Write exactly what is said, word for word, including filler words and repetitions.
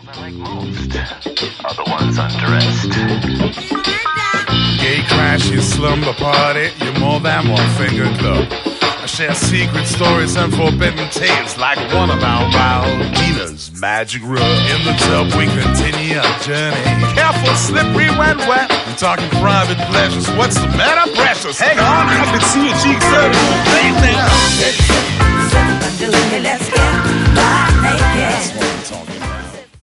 I like most are the ones undressed. Gay crash, your slumber party, you're more than one finger club. I share secret stories and forbidden tales like one about Baldina's magic rub. In the tub we continue our journey. Careful, slippery, when wet. I'm talking private pleasures. What's the matter, precious? Hang on, I can see your cheeks hurting. Baby, now. Let's get by naked.